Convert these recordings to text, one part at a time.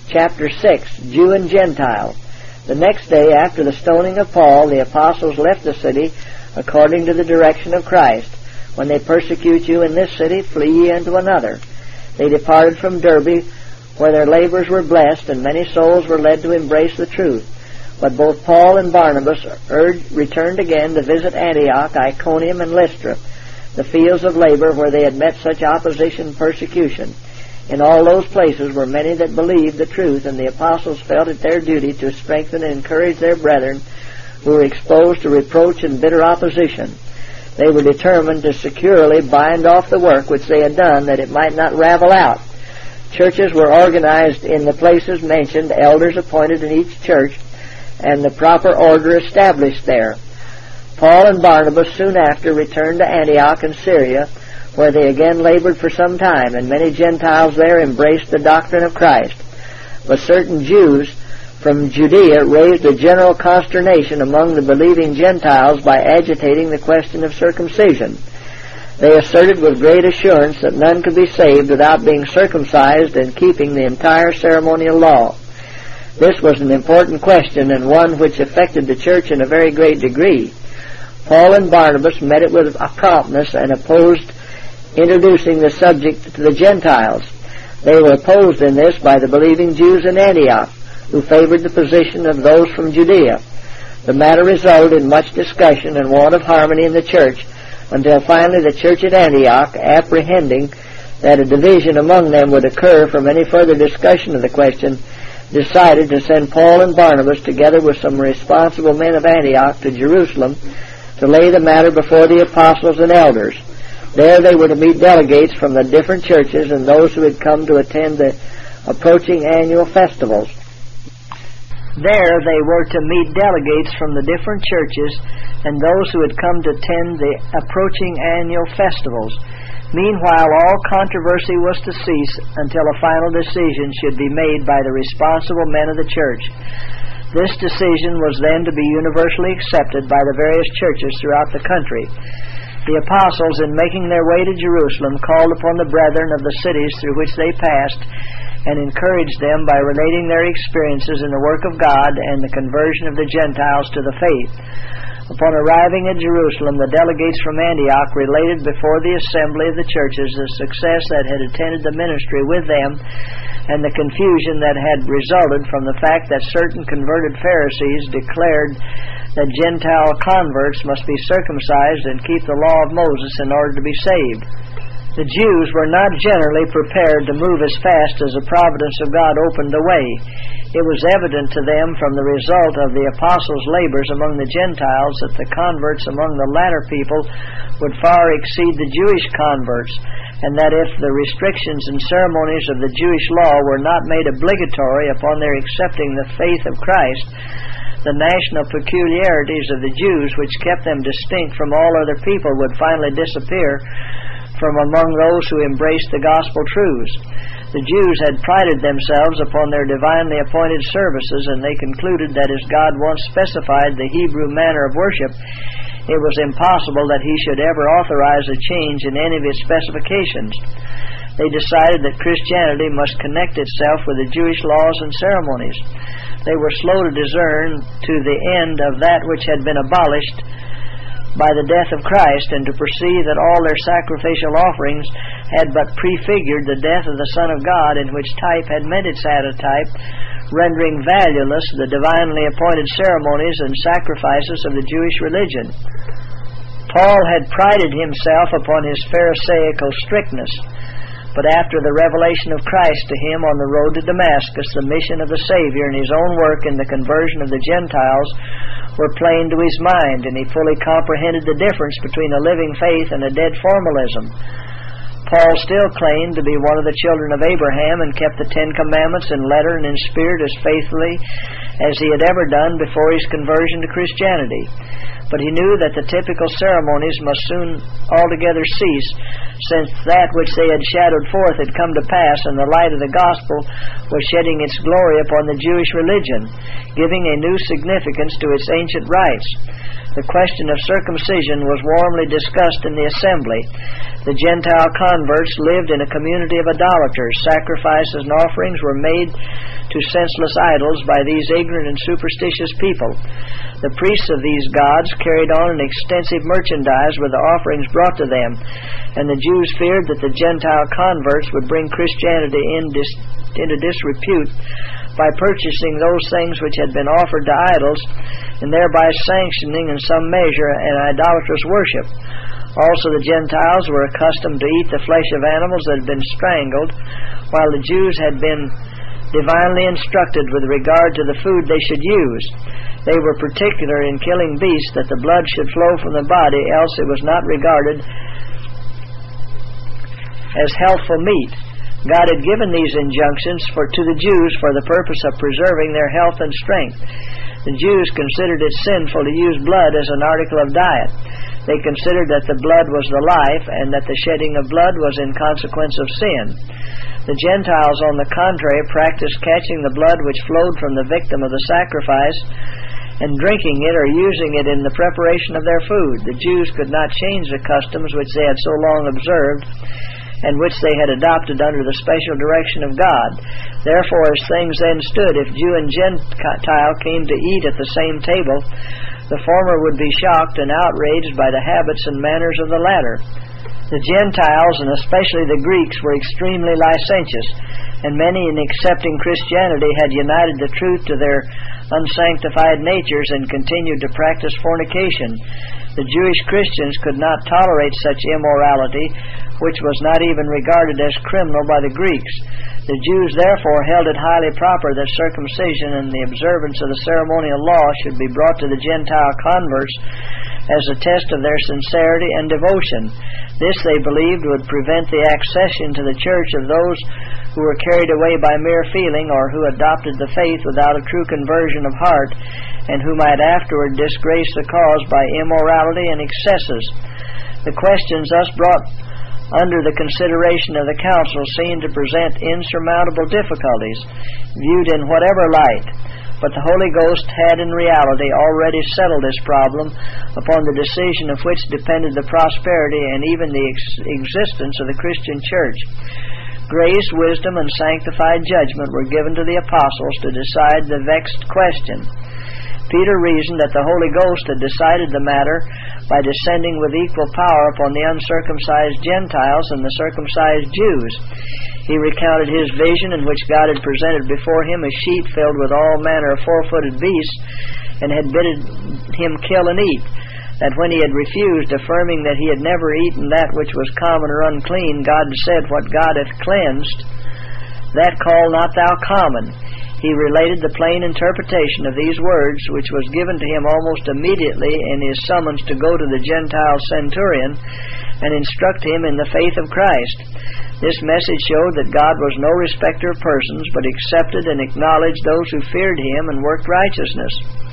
Chapter 6, Jew and Gentile. The next day after the stoning of Paul, the apostles left the city according to the direction of Christ. When they persecute you in this city, flee ye into another. They departed from Derbe, where their labors were blessed, and many souls were led to embrace the truth. But both Paul and Barnabas returned again to visit Antioch, Iconium, and Lystra, the fields of labor where they had met such opposition and persecution. In all those places were many that believed the truth, and the apostles felt it their duty to strengthen and encourage their brethren who were exposed to reproach and bitter opposition. They were determined to securely bind off the work which they had done, that it might not ravel out. Churches were organized in the places mentioned, elders appointed in each church, and the proper order established there. Paul and Barnabas soon after returned to Antioch in Syria, where they again labored for some time, and many Gentiles there embraced the doctrine of Christ. But certain Jews from Judea raised a general consternation among the believing Gentiles by agitating the question of circumcision. They asserted with great assurance that none could be saved without being circumcised and keeping the entire ceremonial law. This was an important question, and one which affected the church in a very great degree. Paul and Barnabas met it with a promptness and opposed introducing the subject to the Gentiles. They were opposed in this by the believing Jews in Antioch, who favored the position of those from Judea. The matter resulted in much discussion and want of harmony in the church, until finally the church at Antioch, apprehending that a division among them would occur from any further discussion of the question, decided to send Paul and Barnabas together with some responsible men of Antioch to Jerusalem to lay the matter before the apostles and elders. There they were to meet delegates from the different churches and those who had come to attend the approaching annual festivals. There they were to meet delegates from the different churches and those who had come to attend the approaching annual festivals. Meanwhile, all controversy was to cease until a final decision should be made by the responsible men of the church. This decision was then to be universally accepted by the various churches throughout the country. The apostles, in making their way to Jerusalem, called upon the brethren of the cities through which they passed and encouraged them by relating their experiences in the work of God and the conversion of the Gentiles to the faith. Upon arriving at Jerusalem, the delegates from Antioch related before the assembly of the churches the success that had attended the ministry with them and the confusion that had resulted from the fact that certain converted Pharisees declared that Gentile converts must be circumcised and keep the law of Moses in order to be saved. The Jews were not generally prepared to move as fast as the providence of God opened the way. It was evident to them from the result of the apostles' labors among the Gentiles that the converts among the latter people would far exceed the Jewish converts, and that if the restrictions and ceremonies of the Jewish law were not made obligatory upon their accepting the faith of Christ, the national peculiarities of the Jews, which kept them distinct from all other people, would finally disappear from among those who embraced the gospel truths. The Jews had prided themselves upon their divinely appointed services, and they concluded that as God once specified the Hebrew manner of worship, it was impossible that He should ever authorize a change in any of His specifications. They decided that Christianity must connect itself with the Jewish laws and ceremonies. They were slow to discern to the end of that which had been abolished by the death of Christ, and to perceive that all their sacrificial offerings had but prefigured the death of the Son of God, in which type had met its antitype, rendering valueless the divinely appointed ceremonies and sacrifices of the Jewish religion. Paul had prided himself upon his pharisaical strictness, but after the revelation of Christ to him on the road to Damascus, the mission of the Savior and his own work in the conversion of the Gentiles were plain to his mind, and he fully comprehended the difference between a living faith and a dead formalism. Paul still claimed to be one of the children of Abraham and kept the Ten Commandments in letter and in spirit as faithfully as he had ever done before his conversion to Christianity. But he knew that the typical ceremonies must soon altogether cease, since that which they had shadowed forth had come to pass, and the light of the gospel was shedding its glory upon the Jewish religion, giving a new significance to its ancient rites. The question of circumcision was warmly discussed in the assembly. The Gentile converts lived in a community of idolaters. Sacrifices and offerings were made to to senseless idols by these ignorant and superstitious people. The priests of these gods carried on an extensive merchandise with the offerings brought to them, and the Jews feared that the Gentile converts would bring Christianity into disrepute by purchasing those things which had been offered to idols, and thereby sanctioning in some measure an idolatrous worship. Also the Gentiles were accustomed to eat the flesh of animals that had been strangled, while the Jews had been divinely instructed with regard to the food they should use. They were particular in killing beasts, that the blood should flow from the body, else it was not regarded as healthful meat. God had given these injunctions to the Jews for the purpose of preserving their health and strength. The Jews considered it sinful to use blood as an article of diet. They considered that the blood was the life, and that the shedding of blood was in consequence of sin. The Gentiles, on the contrary, practiced catching the blood which flowed from the victim of the sacrifice, and drinking it or using it in the preparation of their food. The Jews could not change the customs which they had so long observed, and which they had adopted under the special direction of God. Therefore, as things then stood, if Jew and Gentile came to eat at the same table, the former would be shocked and outraged by the habits and manners of the latter. The Gentiles, and especially the Greeks, were extremely licentious, and many in accepting Christianity had united the truth to their unsanctified natures and continued to practice fornication. The Jewish Christians could not tolerate such immorality, which was not even regarded as criminal by the Greeks. The Jews therefore held it highly proper that circumcision and the observance of the ceremonial law should be brought to the Gentile converts as a test of their sincerity and devotion. This, they believed, would prevent the accession to the church of those who were carried away by mere feeling, or who adopted the faith without a true conversion of heart, and who might afterward disgrace the cause by immorality and excesses. The questions thus brought under the consideration of the council seemed to present insurmountable difficulties, viewed in whatever light. But the Holy Ghost had in reality already settled this problem, upon the decision of which depended the prosperity and even the existence of the Christian church. Grace, wisdom, and sanctified judgment were given to the apostles to decide the vexed question. Peter reasoned that the Holy Ghost had decided the matter by descending with equal power upon the uncircumcised Gentiles and the circumcised Jews. He recounted his vision, in which God had presented before him a sheet filled with all manner of four-footed beasts, and had bidden him kill and eat. That when he had refused, affirming that he had never eaten that which was common or unclean, God said, "What God hath cleansed, that call not thou common." He related the plain interpretation of these words, which was given to him almost immediately in his summons to go to the Gentile centurion and instruct him in the faith of Christ. This message showed that God was no respecter of persons, but accepted and acknowledged those who feared him and worked righteousness.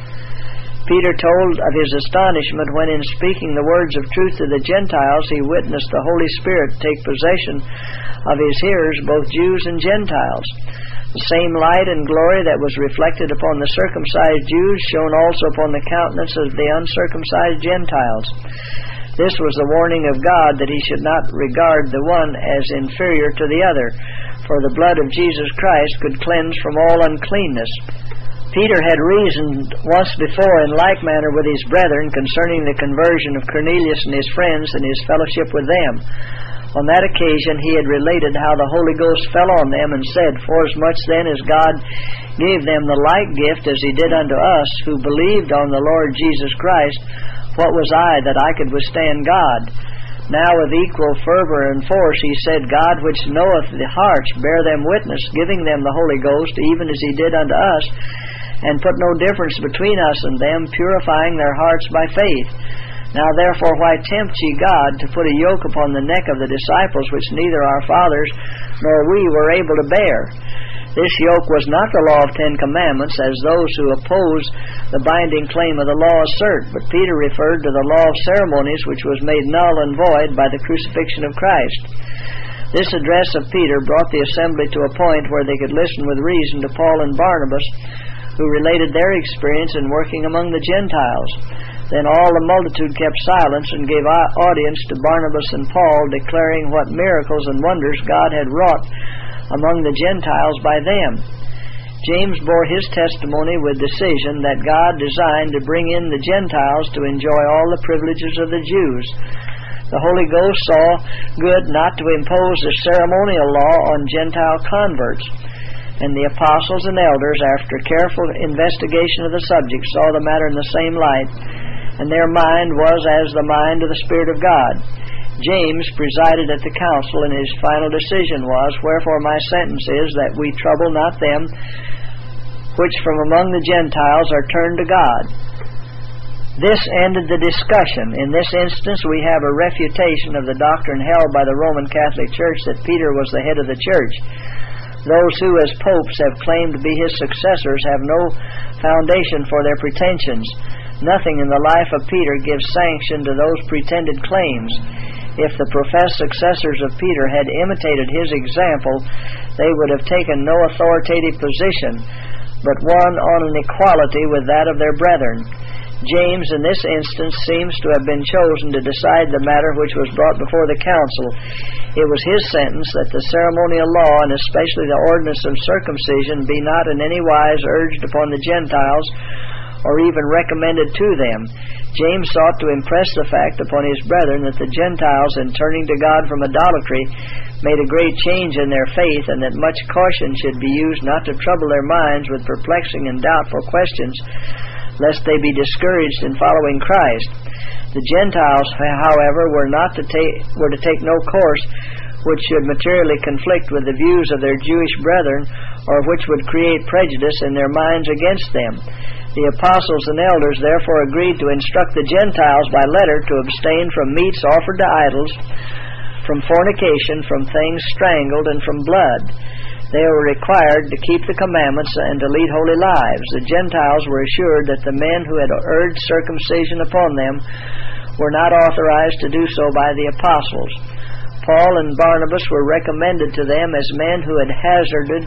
Peter told of his astonishment when, in speaking the words of truth to the Gentiles, he witnessed the Holy Spirit take possession of his hearers, both Jews and Gentiles. The same light and glory that was reflected upon the circumcised Jews shone also upon the countenance of the uncircumcised Gentiles. This was the warning of God that he should not regard the one as inferior to the other, for the blood of Jesus Christ could cleanse from all uncleanness. Peter had reasoned once before in like manner with his brethren concerning the conversion of Cornelius and his friends and his fellowship with them. On that occasion he had related how the Holy Ghost fell on them, and said, "Forasmuch then as God gave them the like gift as he did unto us, who believed on the Lord Jesus Christ, what was I that I could withstand God? Now with equal fervor and force he said, God which knoweth the hearts bear them witness, giving them the Holy Ghost, even as he did unto us, and put no difference between us and them, purifying their hearts by faith. Now therefore why tempt ye God to put a yoke upon the neck of the disciples, which neither our fathers nor we were able to bear? This yoke was not the law of 10 commandments, as those who oppose the binding claim of the law assert, but Peter referred to the law of ceremonies, which was made null and void by the crucifixion of Christ. This address of Peter brought the assembly to a point where they could listen with reason to Paul and Barnabas, who related their experience in working among the Gentiles. Then all the multitude kept silence and gave audience to Barnabas and Paul, declaring what miracles and wonders God had wrought among the Gentiles by them. James bore his testimony with decision that God designed to bring in the Gentiles to enjoy all the privileges of the Jews. The Holy Ghost saw good not to impose the ceremonial law on Gentile converts, and the apostles and elders, after careful investigation of the subject, saw the matter in the same light, and their mind was as the mind of the Spirit of God. James presided at the council, and his final decision was, "Wherefore my sentence is that we trouble not them which from among the Gentiles are turned to God." This ended the discussion. In this instance we have a refutation of the doctrine held by the Roman Catholic Church that Peter was the head of the church. Those who as popes have claimed to be his successors have no foundation for their pretensions. Nothing in the life of Peter gives sanction to those pretended claims. If the professed successors of Peter had imitated his example, they would have taken no authoritative position, but one on an equality with that of their brethren. James, in this instance, seems to have been chosen to decide the matter which was brought before the council. It was his sentence that the ceremonial law, and especially the ordinance of circumcision, be not in any wise urged upon the Gentiles, or even recommended to them. James sought to impress the fact upon his brethren that the Gentiles, in turning to God from idolatry, made a great change in their faith, and that much caution should be used not to trouble their minds with perplexing and doubtful questions, lest they be discouraged in following Christ. The Gentiles, however, were to take no course which should materially conflict with the views of their Jewish brethren, or which would create prejudice in their minds against them. The apostles and elders therefore agreed to instruct the Gentiles by letter to abstain from meats offered to idols, from fornication, from things strangled, and from blood. They were required to keep the commandments and to lead holy lives. The Gentiles were assured that the men who had urged circumcision upon them were not authorized to do so by the apostles. Paul and Barnabas were recommended to them as men who had hazarded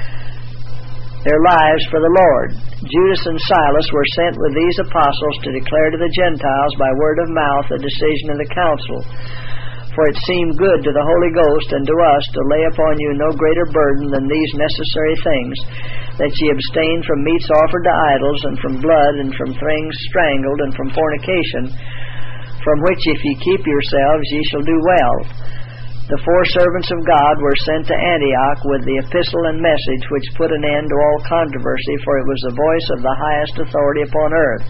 their lives for the Lord. Judas and Silas were sent with these apostles to declare to the Gentiles by word of mouth the decision of the council. For it seemed good to the Holy Ghost and to us to lay upon you no greater burden than these necessary things, that ye abstain from meats offered to idols, and from blood, and from things strangled, and from fornication, from which if ye keep yourselves ye shall do well. The 4 servants of God were sent to Antioch with the epistle and message which put an end to all controversy, for it was the voice of the highest authority upon earth.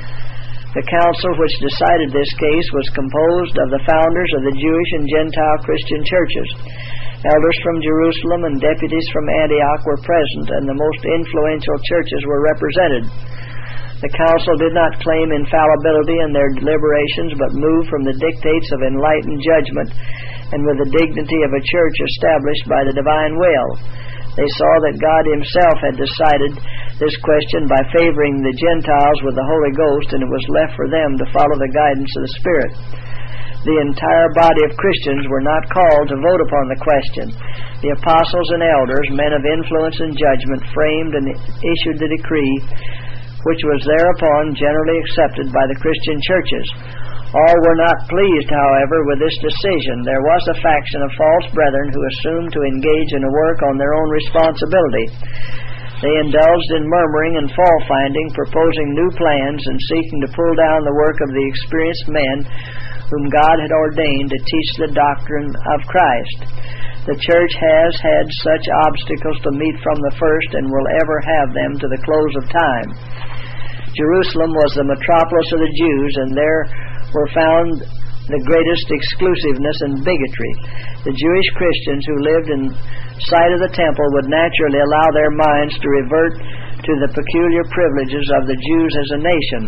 The council which decided this case was composed of the founders of the Jewish and Gentile Christian churches. Elders from Jerusalem and deputies from Antioch were present, and the most influential churches were represented. The council did not claim infallibility in their deliberations, but moved from the dictates of enlightened judgment, and with the dignity of a church established by the divine will. They saw that God himself had decided this question by favoring the Gentiles with the Holy Ghost, and it was left for them to follow the guidance of the Spirit. The entire body of Christians were not called to vote upon the question. The apostles and elders, men of influence and judgment, framed and issued the decree, which was thereupon generally accepted by the Christian churches. All were not pleased, however, with this decision. There was a faction of false brethren who assumed to engage in a work on their own responsibility. They indulged in murmuring and fault-finding, proposing new plans, and seeking to pull down the work of the experienced men whom God had ordained to teach the doctrine of Christ. The church has had such obstacles to meet from the first, and will ever have them to the close of time. Jerusalem was the metropolis of the Jews, and there were found the greatest exclusiveness and bigotry. The Jewish Christians who lived in sight of the temple would naturally allow their minds to revert to the peculiar privileges of the Jews as a nation.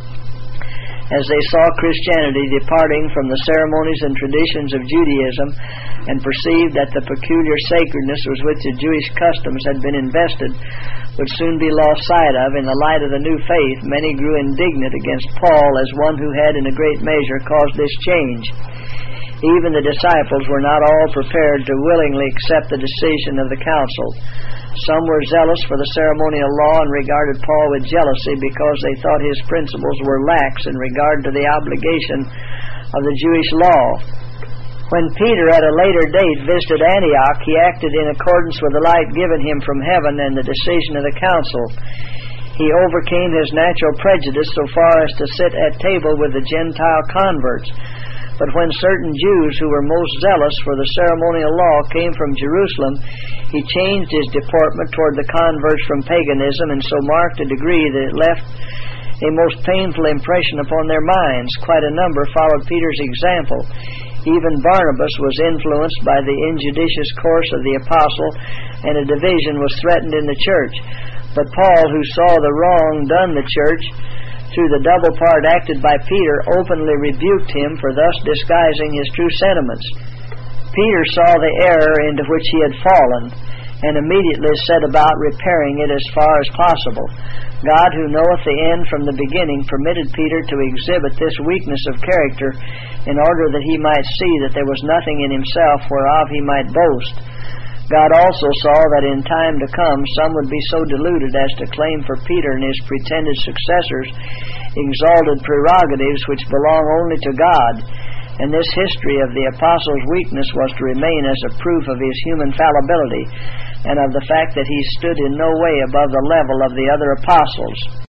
As they saw Christianity departing from the ceremonies and traditions of Judaism, and perceived that the peculiar sacredness with which the Jewish customs had been invested would soon be lost sight of in the light of the new faith, many grew indignant against Paul as one who had in a great measure caused this change. Even the disciples were not all prepared to willingly accept the decision of the council. Some were zealous for the ceremonial law and regarded Paul with jealousy because they thought his principles were lax in regard to the obligation of the Jewish law. When Peter at a later date visited Antioch, he acted in accordance with the light given him from heaven and the decision of the council. He overcame his natural prejudice so far as to sit at table with the Gentile converts. But when certain Jews who were most zealous for the ceremonial law came from Jerusalem, he changed his deportment toward the converts from paganism in so marked a degree that it left a most painful impression upon their minds. Quite a number followed Peter's example. Even Barnabas was influenced by the injudicious course of the apostle, and a division was threatened in the church. But Paul, who saw the wrong done the church through the double part acted by Peter, openly rebuked him for thus disguising his true sentiments. Peter saw the error into which he had fallen, and immediately set about repairing it as far as possible. God, who knoweth the end from the beginning, permitted Peter to exhibit this weakness of character in order that he might see that there was nothing in himself whereof he might boast. God also saw that in time to come some would be so deluded as to claim for Peter and his pretended successors exalted prerogatives which belong only to God, and this history of the apostle's weakness was to remain as a proof of his human fallibility and of the fact that he stood in no way above the level of the other apostles.